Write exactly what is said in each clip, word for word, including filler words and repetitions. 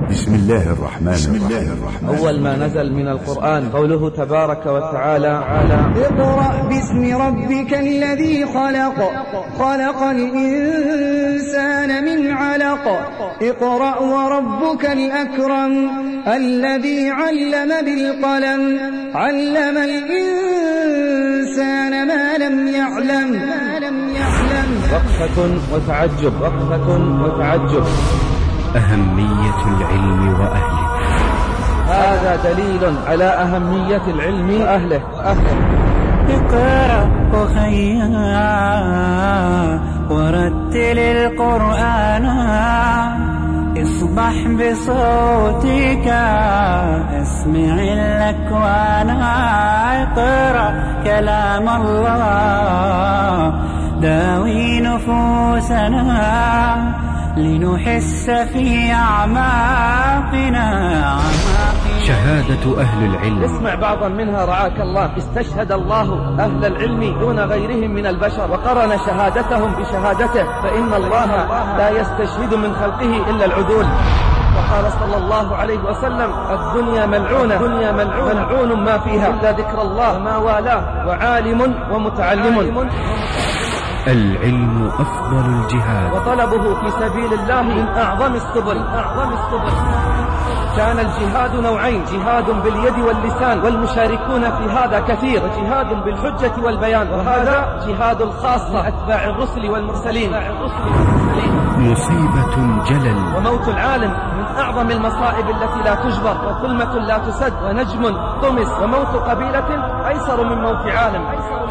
بسم الله الرحمن الرحيم. أول ما نزل من القرآن قوله تبارك وتعالى على اقرأ باسم ربك الذي خلق خلق الإنسان من علق اقرأ وربك الأكرم الذي علم بالقلم علم الإنسان ما لم يعلم ما لم يعلم. وقفة وتعجب وقفة وتعجب. أهمية العلم وأهله. هذا دليل على أهمية العلم وأهله. أهله. اقرأ أخيا ورتل القرآن اصبح بصوتك اسمع الأكوان اقرأ كلام الله داوي نفوسنا لنحس في أعماقنا. شهادة أهل العلم. اسمع بعضا منها رعاك الله. استشهد الله أهل العلم دون غيرهم من البشر وقرن شهادتهم بشهادته، فإن الله لا يستشهد من خلقه إلا العدول. وقال صلى الله عليه وسلم الدنيا ملعونة دنيا ملعونة ملعون ما فيها إلا ذكر الله ما والاه وعالم ومتعلم. العلم أفضل الجهاد وطلبه في سبيل الله من أعظم السبل أعظم السبل. كان الجهاد نوعين، جهاد باليد واللسان، والمشاركون في هذا كثير، وجهاد بالحجة والبيان، وهذا جهاد الخاصة أتباع الرسل والمرسلين. مصيبة جلل. وموت العالم من أعظم المصائب التي لا تجبر، وكلمة لا تسد، ونجم طمس، وموت قبيلة أيسر من موت عالم.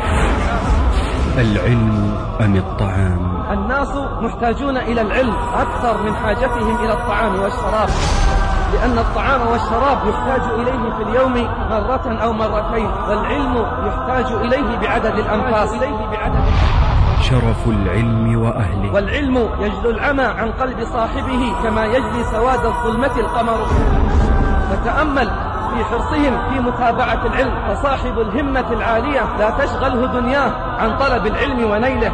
العلم أم الطعام؟ الناس محتاجون إلى العلم أكثر من حاجتهم إلى الطعام والشراب، لأن الطعام والشراب يحتاج إليه في اليوم مرة أو مرتين، والعلم يحتاج إليه بعدد الأنفاس. شرف العلم وأهله. والعلم يجلو العمى عن قلب صاحبه كما يجلي سواد الظلمة القمر. فتأمل في حرصهم في متابعة العلم، فصاحب الهمة العالية لا تشغله دنياه عن طلب العلم ونيله.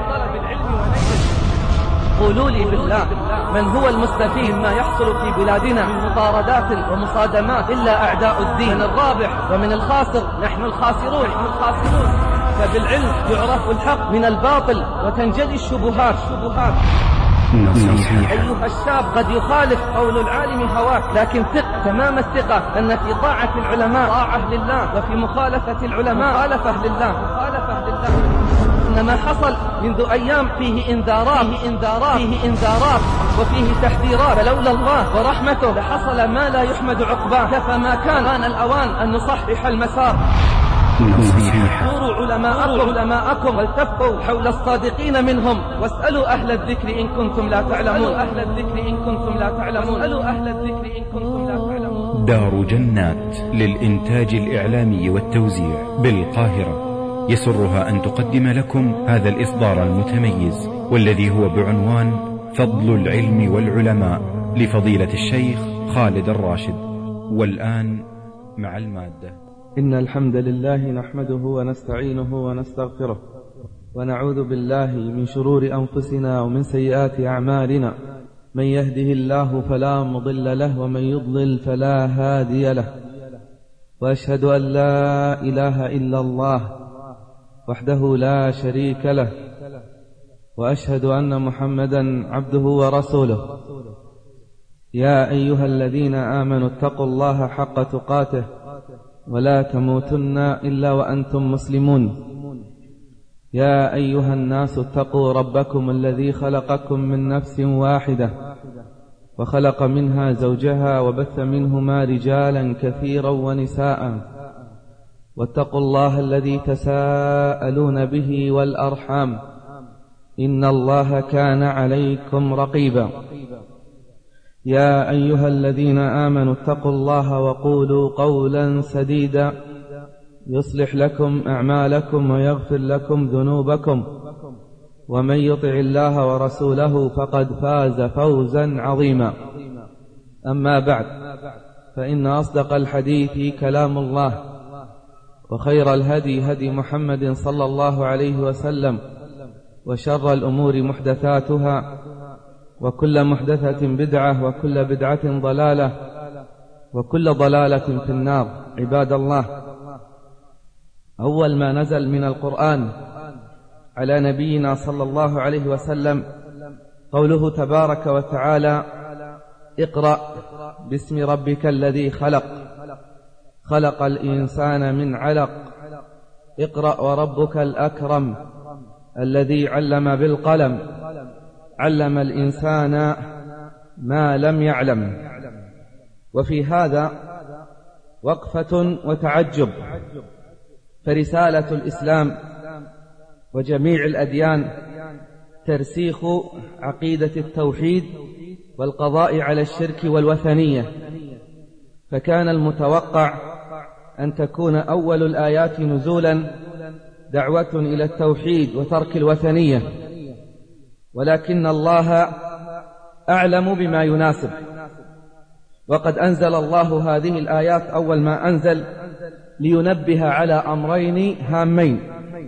قولوا لي بالله، من هو المستفيد ما يحصل في بلادنا من مطاردات ومصادمات إلا أعداء الدين؟ من الرابح ومن الخاسر؟ نحن الخاسرون. نحن الخاسرون. فبالعلم يعرف الحق من الباطل وتنجلي الشبهات. شبهات. نصيحة. أيها الشاب، قد يخالف قول العالم هواك، لكن ثق تمام الثقة أن في طاعة العلماء طاعة لله، وفي مخالفة العلماء مخالفة لله. مخالفة لله. إنما حصل منذ أيام فيه إنذارات فيه إنذارات فيه إنذارات وفيه تحذيرات، فلولا الله ورحمته لحصل ما لا يحمد عقباه. كفى ما كان آن الأوان أن نصحح المسار. نصيحة. زوروا علماءكم علماءكم والتفقوا حول الصادقين منهم، واسألوا أهل الذكر إن كنتم لا تعلمون. أهل الذكر إن كنتم لا تعلمون. اسألوا أهل الذكر إن كنتم لا تعلمون. دار جنات للإنتاج الإعلامي والتوزيع بالقاهرة يسرها أن تقدم لكم هذا الإصدار المتميز، والذي هو بعنوان فضل العلم والعلماء لفضيلة الشيخ خالد الراشد. والآن مع المادة. إن الحمد لله نحمده ونستعينه ونستغفره، ونعوذ بالله من شرور أنفسنا ومن سيئات أعمالنا. من يهده الله فلا مضل له، ومن يضلل فلا هادي له. وأشهد أن لا إله إلا الله وحده لا شريك له، وأشهد أن محمدا عبده ورسوله. يا أيها الذين آمنوا اتقوا الله حق تقاته ولا تموتن إلا وأنتم مسلمون. يا أيها الناس اتقوا ربكم الذي خلقكم من نفس واحدة وخلق منها زوجها وبث منهما رجالا كثيرا ونساء، واتقوا الله الذي تساءلون به والأرحام إن الله كان عليكم رقيبا. يا أيها الذين آمنوا اتقوا الله وقولوا قولا سديدا يصلح لكم أعمالكم ويغفر لكم ذنوبكم، ومن يطع الله ورسوله فقد فاز فوزا عظيما. أما بعد، فإن أصدق الحديث كلام الله، وخير الهدي هدي محمد صلى الله عليه وسلم، وشر الأمور محدثاتها، وكل محدثة بدعة، وكل بدعة ضلالة، وكل ضلالة في النار. عباد الله، أول ما نزل من القرآن على نبينا صلى الله عليه وسلم قوله تبارك وتعالى: اقرأ باسم ربك الذي خلق خلق الإنسان من علق اقرأ وربك الأكرم الذي علم بالقلم علم الإنسان ما لم يعلم. وفي هذا وقفة وتعجب، فرسالة الإسلام وجميع الأديان ترسيخ عقيدة التوحيد والقضاء على الشرك والوثنية، فكان المتوقع أن تكون أول الآيات نزولا دعوة إلى التوحيد وترك الوثنية، ولكن الله أعلم بما يناسب، وقد أنزل الله هذه الآيات أول ما أنزل لينبه على أمرين هامين.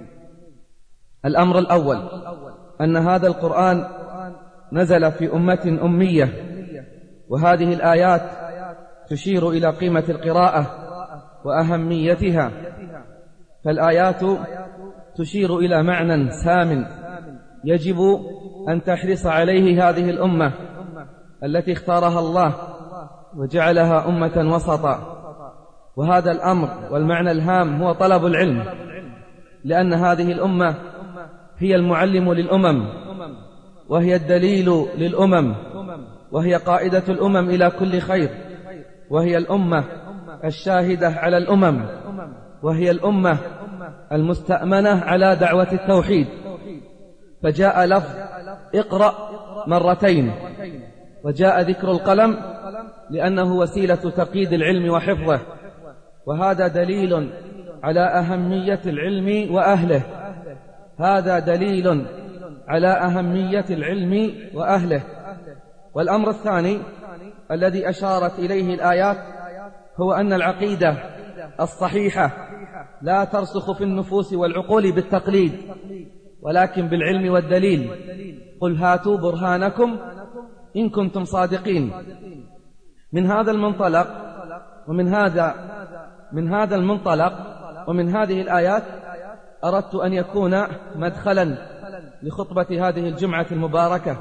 الأمر الأول أن هذا القرآن نزل في أمة أمية، وهذه الآيات تشير إلى قيمة القراءة وأهميتها، فالآيات تشير إلى معنى سام يجب أن تحرص عليه هذه الأمة التي اختارها الله وجعلها أمة وسطا. وهذا الأمر والمعنى الهام هو طلب العلم، لأن هذه الأمة هي المعلم للأمم، وهي الدليل للأمم، وهي قائدة الأمم إلى كل خير، وهي الأمة الشاهدة على الأمم، وهي الأمة المستأمنة على دعوة التوحيد. فجاء لفظ اقرأ مرتين، وجاء ذكر القلم لأنه وسيلة تقييد العلم وحفظه، وهذا دليل على أهمية العلم وأهله هذا دليل على أهمية العلم وأهله. والأمر الثاني الذي أشارت إليه الآيات هو أن العقيدة الصحيحة لا ترسخ في النفوس والعقول بالتقليد، ولكن بالعلم والدليل. قل هاتوا برهانكم إن كنتم صادقين. من هذا المنطلق ومن هذا من هذا المنطلق ومن هذه الآيات أردت أن يكون مدخلا لخطبة هذه الجمعة المباركة.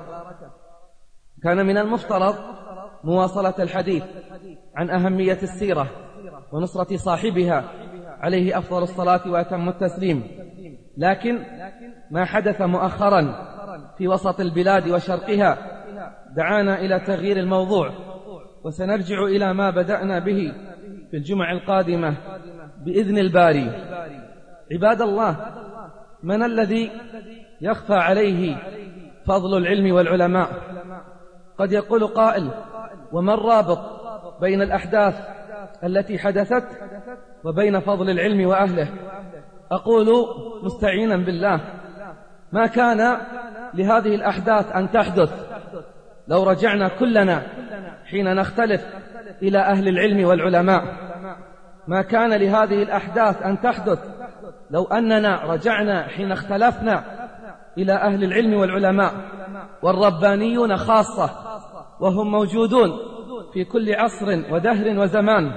كان من المفترض مواصلة الحديث عن أهمية السيرة ونصرة صاحبها عليه أفضل الصلاة وأتم التسليم، لكن ما حدث مؤخرا في وسط البلاد وشرقها دعانا إلى تغيير الموضوع، وسنرجع إلى ما بدأنا به في الجمعة القادمة بإذن الباري. عباد الله، من الذي يخفى عليه فضل العلم والعلماء؟ قد يقول قائل: وما الرابط بين الأحداث التي حدثت وبين فضل العلم وأهله؟ أقول مستعينا بالله: ما كان لهذه الأحداث أن تحدث لو رجعنا كلنا حين نختلف إلى أهل العلم والعلماء. ما كان لهذه الأحداث أن تحدث لو أننا رجعنا حين اختلفنا إلى أهل العلم والعلماء، والربانيون خاصة، وهم موجودون في كل عصر ودهر وزمان.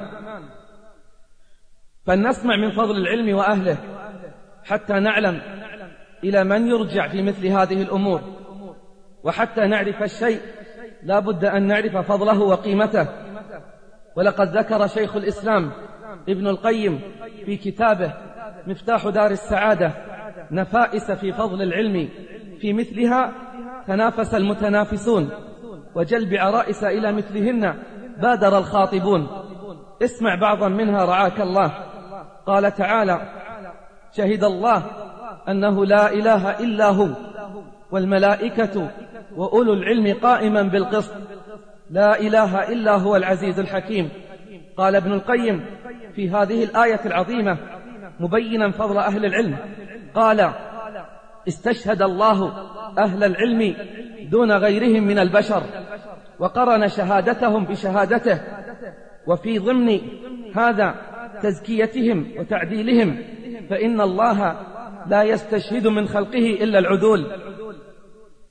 فلنسمع من فضل العلم وأهله حتى نعلم إلى من يرجع في مثل هذه الأمور، وحتى نعرف الشيء لا بد أن نعرف فضله وقيمته. ولقد ذكر شيخ الإسلام ابن القيم في كتابه مفتاح دار السعادة نفائس في فضل العلم، في مثلها تنافس المتنافسون، وجلب عرائس إلى مثلهن بادر الخاطبون. اسمع بعضا منها رعاك الله. قال تعالى: شهد الله أنه لا إله إلا هو والملائكة وأولو العلم قائما بالقسط لا إله إلا هو العزيز الحكيم. قال ابن القيم في هذه الآية العظيمة مبينا فضل أهل العلم، قال: استشهد الله أهل العلم دون غيرهم من البشر، وقرن شهادتهم بشهادته، وفي ضمن هذا تزكيتهم وتعديلهم، فإن الله لا يستشهد من خلقه إلا العدول.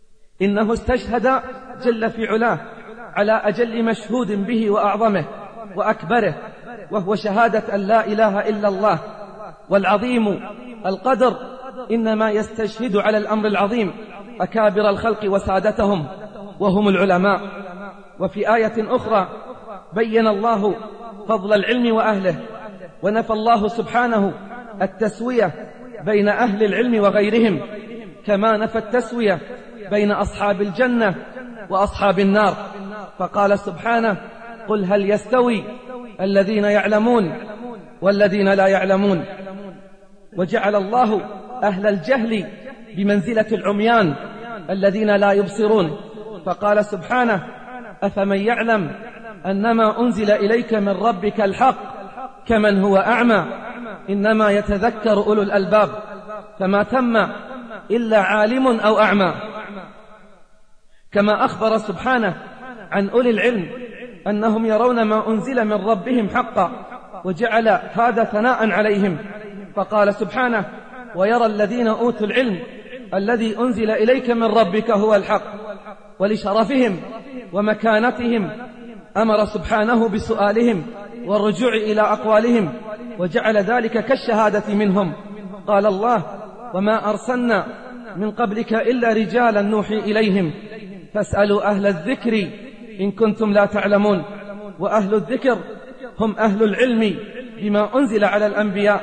إنه استشهد جل في علاه على أجل مشهود به وأعظمه، وأكبره، وهو شهادة أن لا إله إلا الله. والعظيم القدر إنما يستشهد على الأمر العظيم أكابر الخلق وسادتهم وهم العلماء. وفي آية أخرى بين الله فضل العلم وأهله، ونفى الله سبحانه التسوية بين أهل العلم وغيرهم، كما نفى التسوية بين أصحاب الجنة وأصحاب النار، فقال سبحانه: قل هل يستوي الذين يعلمون والذين لا يعلمون. وجعل الله أهل الجهل بمنزلة العميان الذين لا يبصرون، فقال سبحانه: أفمن يعلم أنما أنزل إليك من ربك الحق كمن هو أعمى إنما يتذكر أولو الألباب، فما تم إلا عالم أو أعمى. كما أخبر سبحانه عن أولي العلم أنهم يرون ما أنزل من ربهم حقا، وجعل هذا ثناء عليهم، فقال سبحانه: ويرى الذين أوتوا العلم الذي أنزل إليك من ربك هو الحق. ولشرفهم ومكانتهم أمر سبحانه بسؤالهم والرجوع إلى أقوالهم، وجعل ذلك كالشهادة منهم. قال الله: وما أرسلنا من قبلك إلا رجالا نوحي إليهم فاسألوا أهل الذكر إن كنتم لا تعلمون. وأهل الذكر هم أهل العلم بما أنزل على الأنبياء،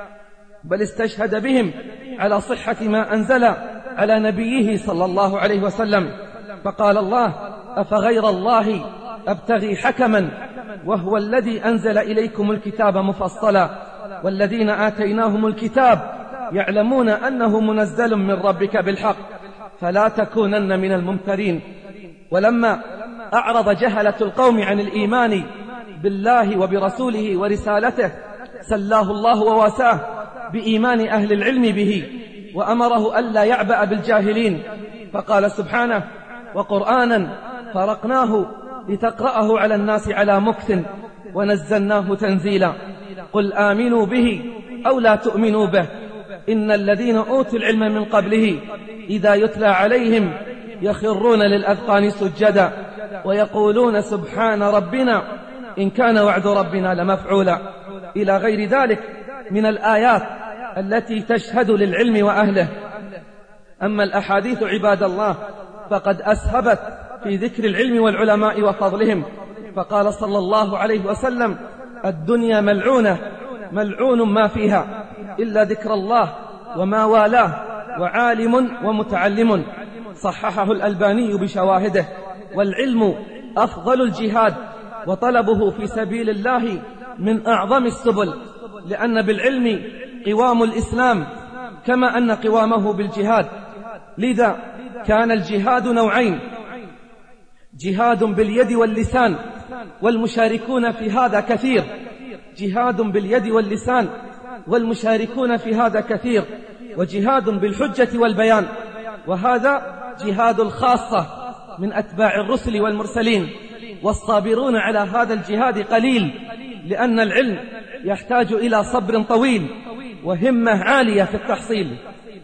بل استشهد بهم على صحة ما أنزل على نبيه صلى الله عليه وسلم، فقال الله: أفغير الله أبتغي حكما وهو الذي أنزل إليكم الكتاب مفصلا والذين آتيناهم الكتاب يعلمون أنه منزل من ربك بالحق فلا تكونن من الممترين. ولما أعرض جهلة القوم عن الإيمان بالله وبرسوله ورسالته سلاه الله وواساه بإيمان أهل العلم به، وأمره ألا يعبأ بالجاهلين، فقال سبحانه: وقرآنا فرقناه لتقرأه على الناس على مكث ونزلناه تنزيلا. قل آمنوا به أو لا تؤمنوا به إن الذين أوتوا العلم من قبله إذا يتلى عليهم يخرون للأذقان سجدا ويقولون سبحان ربنا إن كان وعد ربنا لمفعولا، إلى غير ذلك من الآيات التي تشهد للعلم وأهله. أما الأحاديث عباد الله فقد أسهبت في ذكر العلم والعلماء وفضلهم، فقال صلى الله عليه وسلم: الدنيا ملعونة ملعون ما فيها إلا ذكر الله وما والاه وعالم ومتعلم. صححه الألباني بشواهده. والعلم أفضل الجهاد، وطلبه في سبيل الله من أعظم السبل، لأن بالعلم قوام الإسلام كما أن قوامه بالجهاد. لذا كان الجهاد نوعين: جهاد باليد واللسان، والمشاركون في هذا كثير، جهاد باليد واللسان والمشاركون في هذا كثير، وجهاد بالحجة والبيان، وهذا جهاد الخاصة من أتباع الرسل والمرسلين، والصابرون على هذا الجهاد قليل، لأن العلم يحتاج إلى صبر طويل وهمة عالية في التحصيل،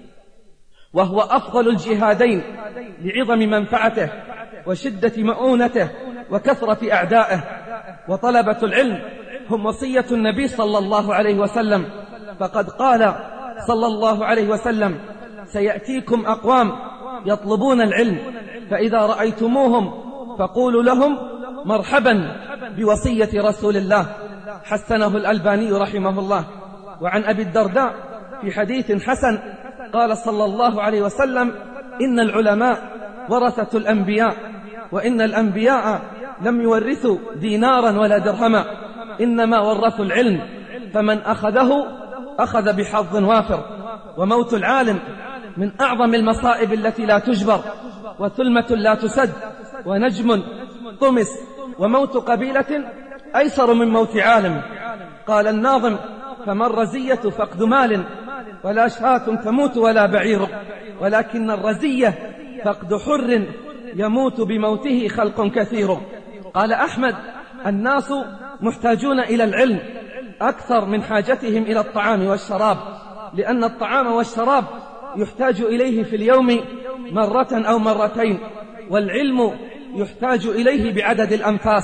وهو أفضل الجهادين لعظم منفعته وشدة مؤونته وكثرة أعدائه. وطلبة العلم هم وصية النبي صلى الله عليه وسلم، فقد قال صلى الله عليه وسلم: سيأتيكم أقوام يطلبون العلم فإذا رأيتموهم فقولوا لهم مرحبا بوصية رسول الله. حسنه الألباني رحمه الله. وعن أبي الدرداء في حديث حسن قال صلى الله عليه وسلم: إن العلماء ورثة الأنبياء، وإن الأنبياء لم يورثوا دينارا ولا درهما، إنما ورثوا العلم، فمن أخذه أخذ بحظ وافر. وموت العالم من أعظم المصائب التي لا تجبر، وثلمة لا تسد، ونجم طمس، وموت قبيلة أيسر من موت عالم. قال الناظم: فما الرزية فقد مال ولا شاة تموت ولا بعير، ولكن الرزية فقد حر يموت بموته خلق كثير. قال أحمد: الناس محتاجون إلى العلم أكثر من حاجتهم إلى الطعام والشراب، لأن الطعام والشراب يحتاج إليه في اليوم مرة أو مرتين، والعلم يحتاج إليه بعدد الأنفاس.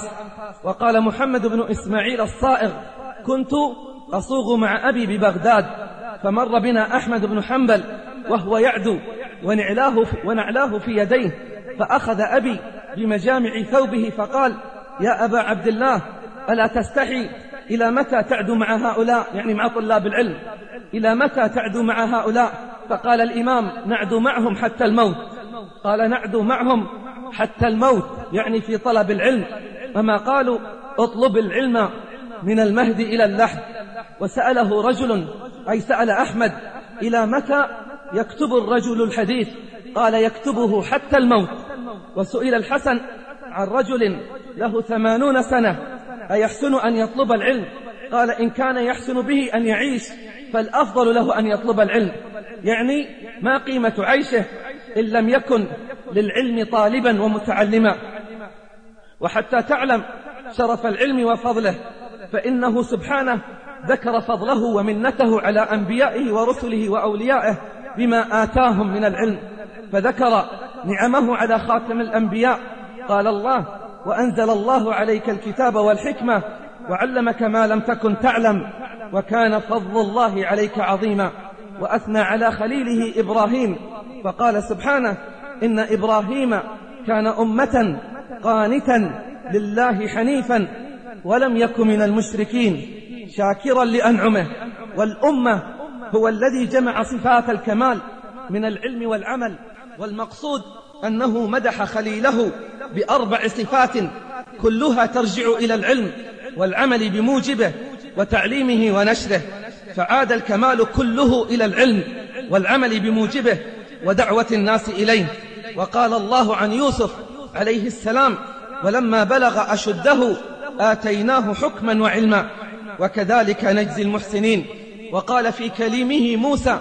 وقال محمد بن إسماعيل الصائغ: كنت أصوغ مع أبي ببغداد، فمر بنا أحمد بن حنبل وهو يعدو ونعلاه في, ونعلاه في يديه، فأخذ أبي بمجامع ثوبه فقال: يا أبا عبد الله، ألا تستحي؟ إلى متى تعدو مع هؤلاء؟ يعني مع طلاب العلم. إلى متى تعدو مع هؤلاء؟ فقال الإمام: نعدو معهم حتى الموت. قال: نعدو معهم حتى الموت، يعني في طلب العلم. أما قالوا: اطلب العلم من المهد إلى اللحد. وسأله رجل، أي سأل أحمد: إلى متى يكتب الرجل الحديث؟ قال: يكتبه حتى الموت. وسئل الحسن عن رجل له ثمانون سنة: أيحسن أن يطلب العلم؟ قال: إن كان يحسن به أن يعيش فالأفضل له أن يطلب العلم. يعني ما قيمة عيشه إن لم يكن للعلم طالبا ومتعلما. وحتى تعلم شرف العلم وفضله، فإنه سبحانه ذكر فضله ومنته على أنبيائه ورسله وأوليائه بما آتاهم من العلم، فذكر نعمه على خاتم الأنبياء. قال الله: وأنزل الله عليك الكتاب والحكمة وعلمك ما لم تكن تعلم وكان فضل الله عليك عظيما. وأثنى على خليله إبراهيم فقال سبحانه: إن إبراهيم كان أمة قانتا لله حنيفا ولم يكن من المشركين شاكرا لأنعمه. والأمة هو الذي جمع صفات الكمال من العلم والعمل، والمقصود أنه مدح خليله بأربع صفات كلها ترجع إلى العلم والعمل بموجبه وتعليمه ونشره، فعاد الكمال كله إلى العلم والعمل بموجبه ودعوة الناس إليه. وقال الله عن يوسف عليه السلام: ولما بلغ أشده آتيناه حكما وعلما وكذلك نجزي المحسنين. وقال في كليمه موسى: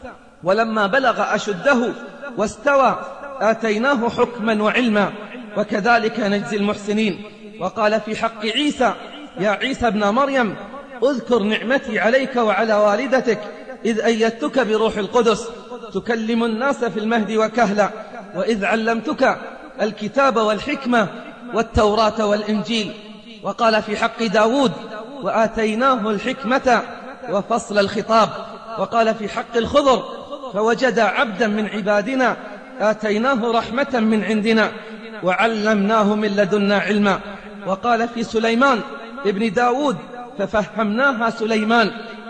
ولما بلغ أشده واستوى آتيناه حكما وعلما وكذلك نجزي المحسنين. وقال في حق عيسى: يا عيسى ابن مريم، اذكر نعمتي عليك وعلى والدتك إذ أيدتك بروح القدس تكلم الناس في المهد وكهلا، وإذ علمتك الكتاب والحكمة والتوراة والإنجيل. وقال في حق داود: وآتيناه الحكمة وفصل الخطاب. وقال في حق الخضر: فوجد عبدا من عبادنا آتيناه رحمة من عندنا وعلمناه من لدنا علما. وقال في سليمان ابن داود: ففهمناها سليمان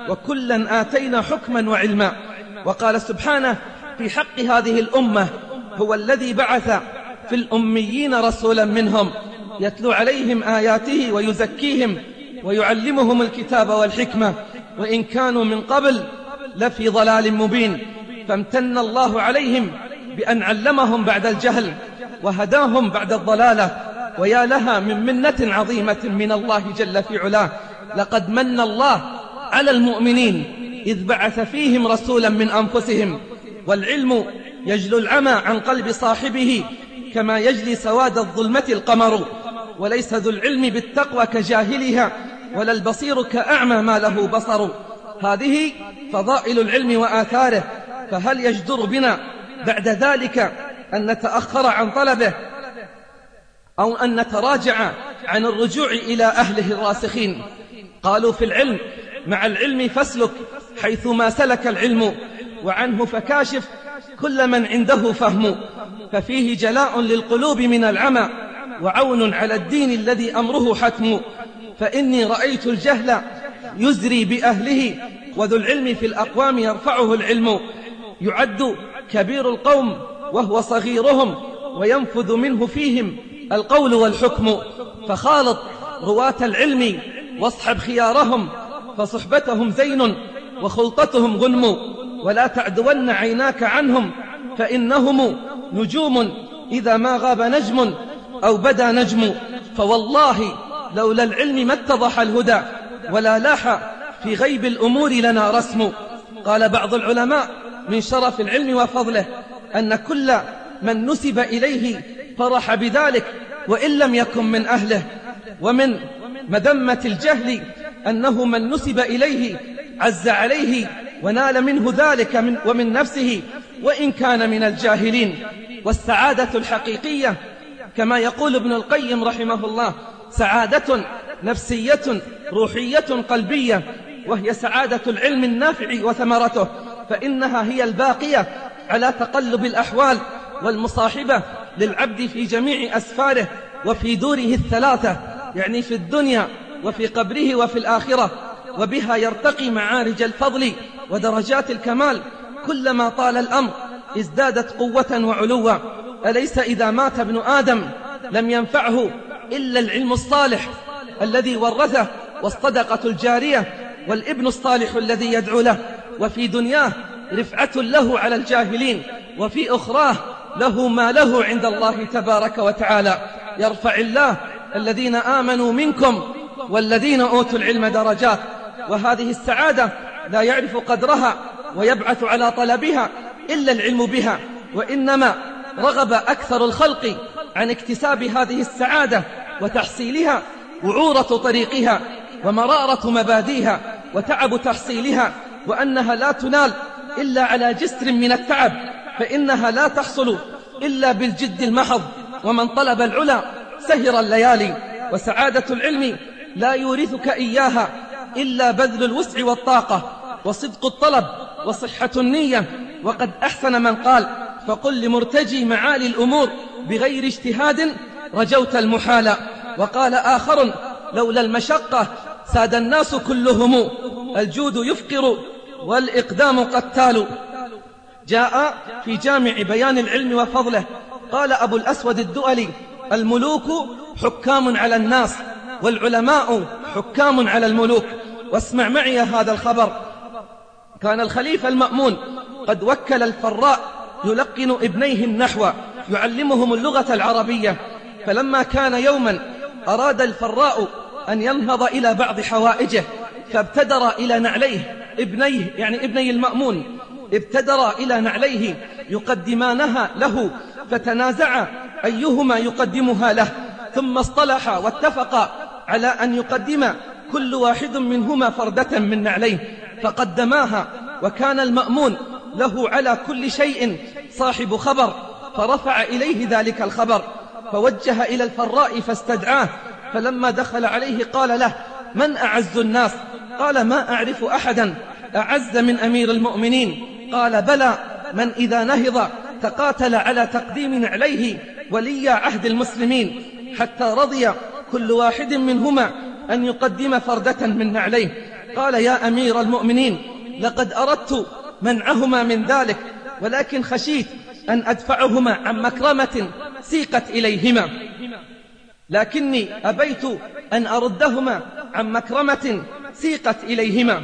وكلا آتينا حكما وعلما. وقال سبحانه في حق هذه الأمة: هو الذي بعث في الأميين رسولا منهم يتلو عليهم آياته ويزكيهم ويعلمهم الكتاب والحكمة وإن كانوا من قبل لفي ضلال مبين. فامتن الله عليهم بأن علمهم بعد الجهل وهداهم بعد الضلالة، ويا لها من منة عظيمة من الله جل في علاه. لقد من الله على المؤمنين إذ بعث فيهم رسولا من أنفسهم. والعلم يجلو العمى عن قلب صاحبه كما يجلي سواد الظلمة القمر، وليس ذو العلم بالتقوى كجاهلها ولا البصير كأعمى ما له بصر. هذه فضائل العلم وآثاره، فهل يجدر بنا بعد ذلك أن نتأخر عن طلبه أو أن نتراجع عن الرجوع إلى أهله الراسخين؟ قالوا في العلم: مع العلم فاسلك حيث ما سلك العلم، وعنه فكاشف كل من عنده فهم، ففيه جلاء للقلوب من العمى وعون على الدين الذي أمره حتم. فإني رأيت الجهل يزري بأهله وذو العلم في الأقوام يرفعه العلم. يعد كبير القوم وهو صغيرهم وينفذ منه فيهم القول والحكم. فخالط رواة العلم واصحب خيارهم، فصحبتهم زين وخلطتهم غنم. ولا تعدون عيناك عنهم فإنهم نجوم إذا ما غاب نجم أو بدا نجم. فوالله لولا العلم ما اتضح الهدى ولا لاح في غيب الأمور لنا رسم. قال بعض العلماء: من شرف العلم وفضله أن كل من نسب إليه فرح بذلك وإن لم يكن من أهله. ومن مذمة الجهل أنه من نسب إليه عز عليه ونال منه ذلك من ومن نفسه وإن كان من الجاهلين. والسعادة الحقيقية كما يقول ابن القيم رحمه الله: سعادة نفسية روحية قلبية، وهي سعادة العلم النافع وثمرته، فإنها هي الباقية على تقلب الأحوال والمصاحبة للعبد في جميع أسفاره وفي دوره الثلاثة، يعني في الدنيا وفي قبره وفي الآخرة، وبها يرتقي معارج الفضل ودرجات الكمال. كلما طال الأمر ازدادت قوة وعلوا. أليس إذا مات ابن آدم لم ينفعه إلا العلم الصالح الذي ورثه والصدقة الجارية والابن الصالح الذي يدعو له؟ وفي دنياه رفعة له على الجاهلين، وفي أخراه له ما له عند الله تبارك وتعالى. يرفع الله الذين آمنوا منكم والذين أوتوا العلم درجات. وهذه السعادة لا يعرف قدرها ويبعث على طلبها إلا العلم بها، وإنما رغب أكثر الخلق عن اكتساب هذه السعادة وتحصيلها وعورة طريقها ومرارة مباديها وتعب تحصيلها، وأنها لا تنال إلا على جسر من التعب، فإنها لا تحصل إلا بالجد المحض. ومن طلب العلا سهر الليالي. وسعادة العلم لا يورثك إياها إلا بذل الوسع والطاقة وصدق الطلب وصحة النية. وقد أحسن من قال: فقل لمرتجي معالي الأمور بغير اجتهاد رجوت المحال. وقال آخر: لولا المشقة ساد الناس كلهم، الجود يفقر والإقدام قتال. جاء في جامع بيان العلم وفضله قال أبو الأسود الدؤلي: الملوك حكام على الناس والعلماء حكام على الملوك. واسمع معي هذا الخبر. كان الخليفة المأمون قد وكل الفراء يلقن ابنيه النحو، يعلمهم اللغة العربية. فلما كان يوما أراد الفراء أن ينهض إلى بعض حوائجه، فابتدر إلى نعليه ابنيه، يعني ابني المأمون، ابتدر إلى نعليه يقدمانها له، فتنازع أيهما يقدمها له، ثم اصطلحا واتفقا على أن يقدم كل واحد منهما فردة من نعليه، فقدماها. وكان المأمون له على كل شيء صاحب خبر، فرفع إليه ذلك الخبر، فوجه إلى الفراء فاستدعاه. فلما دخل عليه قال له: من أعز الناس؟ قال: ما أعرف أحدا أعز من أمير المؤمنين. قال: بلى، من إذا نهض تقاتل على تقديم نعليه ولي عهد المسلمين، حتى رضي كل واحد منهما أن يقدم فردة من نعليه. قال: يا أمير المؤمنين، لقد أردت منعهما من ذلك، ولكن خشيت أن أدفعهما عن مكرمة سيقت إليهما، لكني أبيت أن أردهما عن مكرمة سيقت إليهما.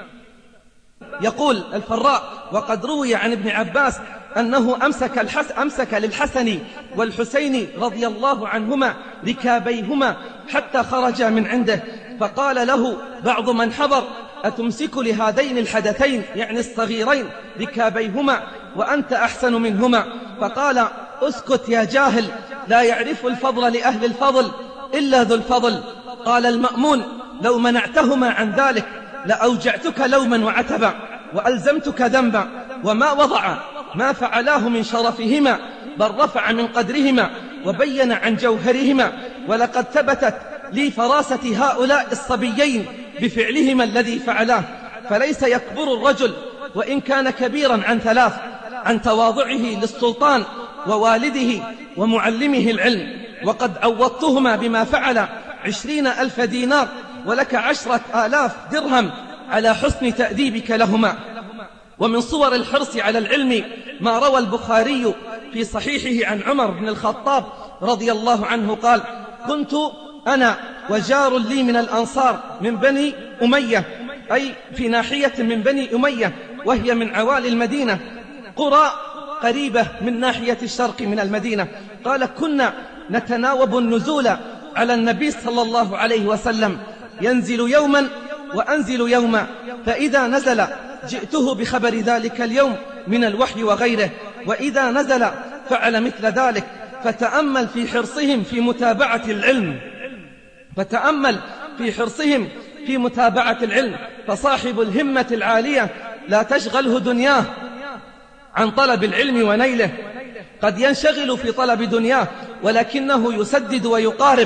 يقول الفراء: وقد روي عن ابن عباس أنه أمسك, الحس أمسك للحسن والحسين رضي الله عنهما ركابيهما حتى خرج من عنده، فقال له بعض من حضر: أتمسك لهذين الحدثين، يعني الصغيرين، ركابيهما وأنت أحسن منهما؟ فقال: اسكت يا جاهل، لا يعرف الفضل لأهل الفضل إلا ذو الفضل. قال المأمون: لو منعتهما عن ذلك لأوجعتك لوما وعتبا وألزمتك ذنبا، وما وضع ما فعلاه من شرفهما، بل رفع من قدرهما وبين عن جوهرهما. ولقد ثبتت لي فراسة هؤلاء الصبيين بفعلهما الذي فعلاه. فليس يكبر الرجل وإن كان كبيرا عن ثلاث: عن تواضعه للسلطان ووالده ومعلمه العلم. وقد عوضتهما بما فعل عشرين ألف دينار ولك عشرة آلاف درهم على حسن تأديبك لهما. ومن صور الحرص على العلم ما روى البخاري في صحيحه عن عمر بن الخطاب رضي الله عنه قال: كنت أنا وجار لي من الأنصار من بني أمية، أي في ناحية من بني أمية وهي من عوالي المدينة، قرى قريبة من ناحية الشرق من المدينة. قال: كنا نتناوب النزول على النبي صلى الله عليه وسلم، ينزل يوما وأنزل يوما، فإذا نزل جئته بخبر ذلك اليوم من الوحي وغيره، وإذا نزل فعل مثل ذلك. فتأمل في حرصهم في متابعة العلم فتأمل في حرصهم في متابعة العلم فصاحب الهمة العالية لا تشغله دنياه عن طلب العلم ونيله. قد ينشغل في طلب دنياه ولكنه يسدد ويقارب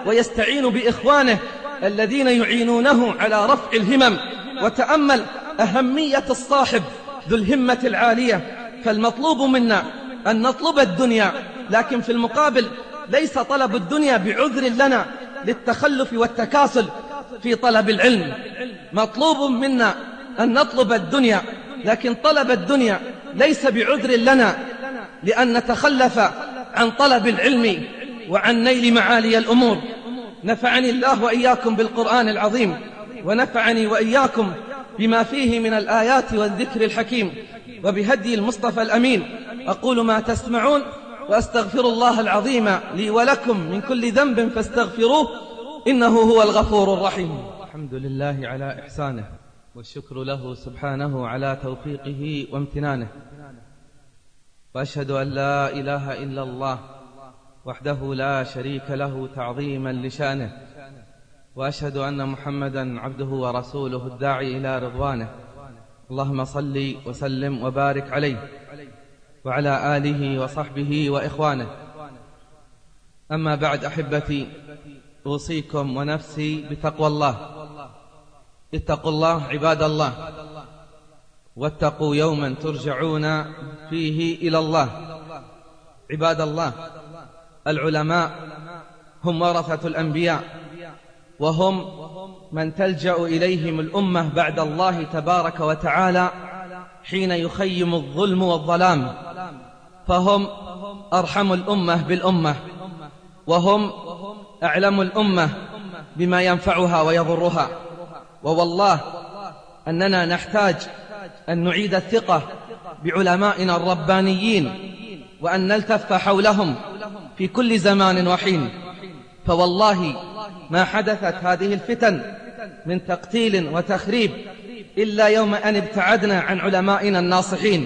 ويستعين بإخوانه الذين يعينونه على رفع الهمم. وتأمل أهمية الصاحب ذو الهمة العالية. فالمطلوب منا أن نطلب الدنيا، لكن في المقابل ليس طلب الدنيا بعذر لنا للتخلف والتكاسل في طلب العلم. مطلوب منا أن نطلب الدنيا، لكن طلب الدنيا ليس بعذر لنا لأن نتخلف عن طلب العلم وعن نيل معالي الأمور. نفعني الله وإياكم بالقرآن العظيم، ونفعني وإياكم بما فيه من الآيات والذكر الحكيم، وبهدي المصطفى الأمين. أقول ما تسمعون، وأستغفر الله العظيم لي ولكم من كل ذنب فاستغفروه إنه هو الغفور الرحيم. الحمد لله على إحسانه، والشكر له سبحانه على توفيقه وامتنانه، وأشهد أن لا إله إلا الله وحده لا شريك له تعظيما لشأنه، وأشهد أن محمدا عبده ورسوله الداعي إلى رضوانه. اللهم صل وسلم وبارك عليه وعلى آله وصحبه وإخوانه. أما بعد أحبتي، أوصيكم ونفسي بتقوى الله. اتقوا الله عباد الله، واتقوا يوما ترجعون فيه إلى الله. عباد الله، العلماء هم ورثة الأنبياء، وهم من تلجأ إليهم الأمة بعد الله تبارك وتعالى حين يخيم الظلم والظلام، فهم أرحم الأمة بالأمة، وهم أعلم الأمة بما ينفعها ويضرها. ووالله أننا نحتاج أن نعيد الثقة بعلمائنا الربانيين، وأن نلتف حولهم في كل زمان وحين. فوالله ما حدثت هذه الفتن من تقتيل وتخريب إلا يوم أن ابتعدنا عن علمائنا الناصحين.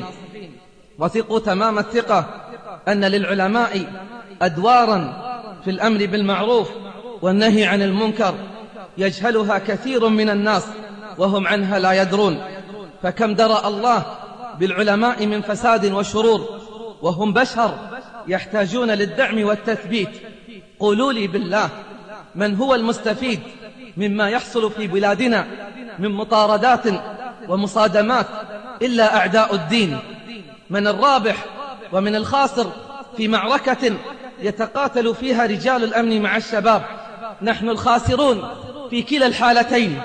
وثقوا تمام الثقة أن للعلماء أدوارا في الأمر بالمعروف والنهي عن المنكر يجهلها كثير من الناس وهم عنها لا يدرون. فكم درأ الله بالعلماء من فساد وشرور، وهم بشر يحتاجون للدعم والتثبيت. قولوا لي بالله، من هو المستفيد مما يحصل في بلادنا من مطاردات ومصادمات إلا أعداء الدين؟ من الرابح ومن الخاسر في معركة يتقاتل فيها رجال الأمن مع الشباب؟ نحن الخاسرون في كلا الحالتين،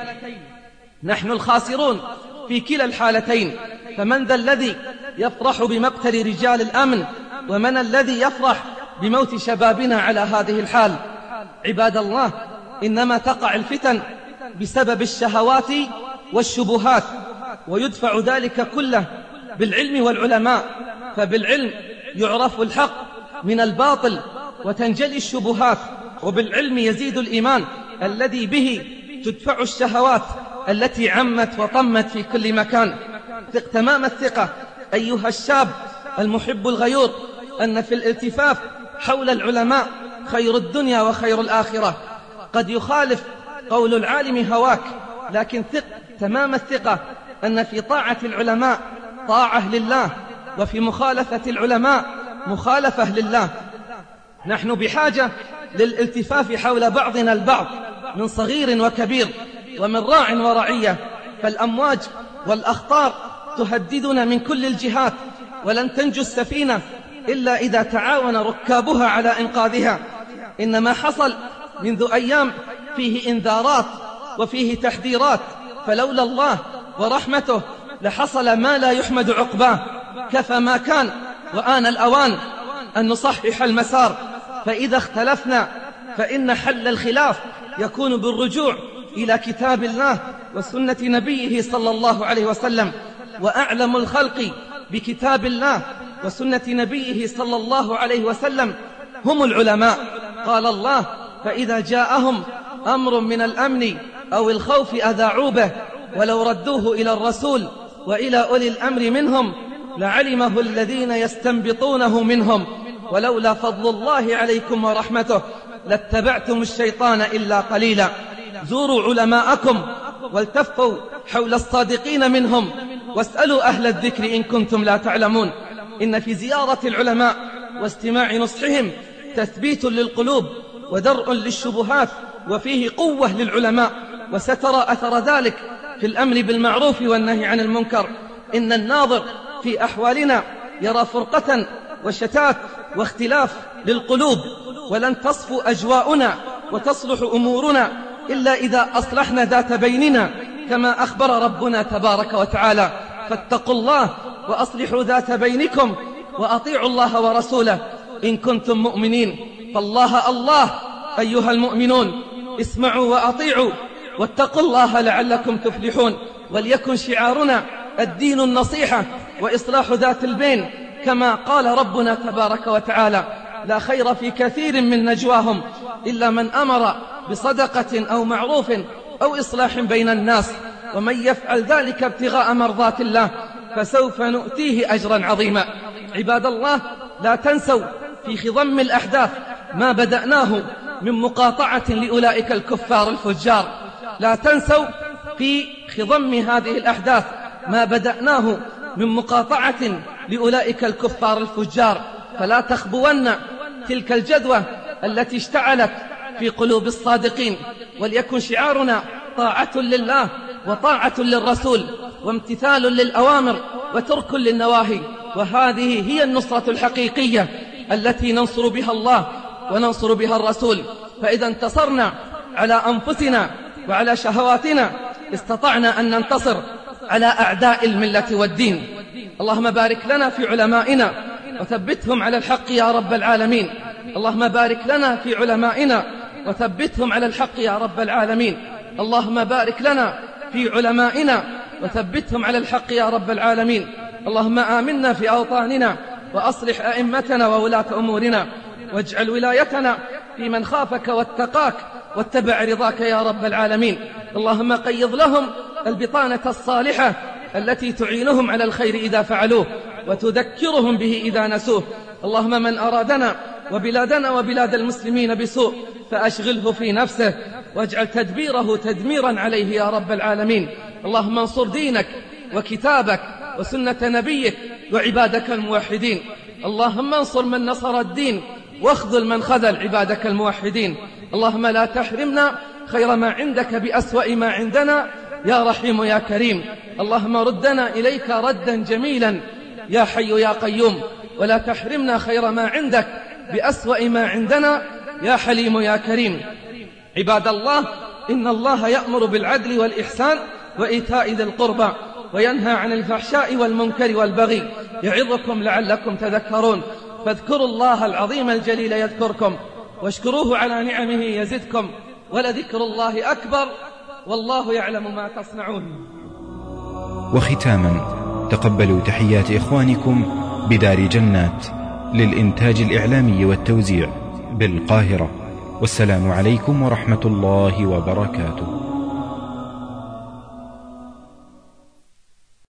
نحن الخاسرون في كلا الحالتين. فمن ذا الذي يفرح بمقتل رجال الأمن، ومن الذي يفرح بموت شبابنا على هذه الحال؟ عباد الله، إنما تقع الفتن بسبب الشهوات والشبهات، ويدفع ذلك كله بالعلم والعلماء. فبالعلم يعرف الحق من الباطل وتنجلي الشبهات، وبالعلم يزيد الإيمان الذي به تدفع الشهوات التي عمت وطمت في كل مكان. ثق تمام الثقة أيها الشاب المحب الغيور أن في الالتفاف حول العلماء خير الدنيا وخير الآخرة. قد يخالف قول العالم هواك، لكن ثق تمام الثقة أن في طاعة العلماء طاعة لله، وفي مخالفة العلماء مخالفة لله. نحن بحاجة للالتفاف حول بعضنا البعض من صغير وكبير، ومن راع ورعية. فالأمواج والأخطار تهددنا من كل الجهات، ولن تنجو السفينة إلا إذا تعاون ركابها على إنقاذها. إنما حصل منذ أيام فيه إنذارات وفيه تحذيرات، فلولا الله ورحمته لحصل ما لا يحمد عقباه. كفى ما كان، وآن الأوان أن نصحح المسار. فإذا اختلفنا فإن حل الخلاف يكون بالرجوع إلى كتاب الله وسنة نبيه صلى الله عليه وسلم. وأعلم الخلق بكتاب الله وسنة نبيه صلى الله عليه وسلم هم العلماء. قال الله: فإذا جاءهم أمر من الأمن أو الخوف أذاعوا به ولو ردوه إلى الرسول وإلى أولي الأمر منهم لعلمه الذين يستنبطونه منهم ولولا فضل الله عليكم ورحمته لاتبعتم الشيطان إلا قليلا. زوروا علماءكم والتفوا حول الصادقين منهم، واسألوا أهل الذكر إن كنتم لا تعلمون. إن في زيارة العلماء واستماع نصحهم تثبيت للقلوب ودرء للشبهات، وفيه قوة للعلماء، وسترى أثر ذلك في الأمر بالمعروف والنهي عن المنكر. إن الناظر في أحوالنا يرى فرقة وشتات واختلاف للقلوب، ولن تصفو أجواؤنا وتصلح أمورنا إلا إذا أصلحنا ذات بيننا، كما أخبر ربنا تبارك وتعالى: فاتقوا الله وأصلحوا ذات بينكم وأطيعوا الله ورسوله إن كنتم مؤمنين. فالله الله أيها المؤمنون، اسمعوا وأطيعوا واتقوا الله لعلكم تفلحون. وليكن شعارنا الدين النصيحة وإصلاح ذات البين، كما قال ربنا تبارك وتعالى: لا خير في كثير من نجواهم إلا من أمر بصدقة أو معروف أو إصلاح بين الناس، ومن يفعل ذلك ابتغاء مرضات الله فسوف نؤتيه أجرا عظيما. عباد الله، لا تنسوا في خضم الأحداث ما بدأناه من مقاطعة لأولئك الكفار الفجار. لا تنسوا في خضم هذه الأحداث ما بدأناه من مقاطعة لأولئك الكفار الفجار، فلا تخبون تلك الجدوى التي اشتعلت في قلوب الصادقين. وليكن شعارنا طاعة لله وطاعة للرسول وامتثال للأوامر وترك للنواهي، وهذه هي النصرة الحقيقية التي ننصر بها الله وننصر بها الرسول. فإذا انتصرنا على أنفسنا وعلى شهواتنا استطعنا أن ننتصر على أعداء الملة والدين. اللهم بارك لنا في علمائنا وثبتهم على الحق يا رب العالمين. اللهم بارك لنا في علمائنا وثبتهم على الحق يا رب العالمين. اللهم بارك لنا في علمائنا وثبتهم على الحق يا رب العالمين. اللهم آمنا في أوطاننا وأصلح أئمتنا وولاة أمورنا، واجعل ولايتنا في من خافك واتقاك واتبع رضاك يا رب العالمين. اللهم قيض لهم البطانة الصالحة التي تعينهم على الخير إذا فعلوه وتذكرهم به إذا نسوه. اللهم من أرادنا وبلادنا وبلاد المسلمين بسوء فأشغله في نفسه واجعل تدبيره تدميرا عليه يا رب العالمين. اللهم انصر دينك وكتابك وسنة نبيك وعبادك الموحدين. اللهم انصر من نصر الدين واخذل من خذل عبادك الموحدين. اللهم لا تحرمنا خير ما عندك بأسوأ ما عندنا يا رحيم يا كريم. اللهم ردنا إليك ردا جميلا يا حي يا قيوم، ولا تحرمنا خير ما عندك بأسوأ ما عندنا يا حليم يا كريم. عباد الله، إن الله يأمر بالعدل والإحسان وإيتاء ذي القربى وينهى عن الفحشاء والمنكر والبغي، يعظكم لعلكم تذكرون. فاذكروا الله العظيم الجليل يذكركم، واشكروه على نعمه يزدكم، ولذكر الله أكبر والله يعلم ما تصنعون. وختاما، تقبلوا تحيات إخوانكم بدار جنات للإنتاج الإعلامي والتوزيع بالقاهرة، والسلام عليكم ورحمة الله وبركاته.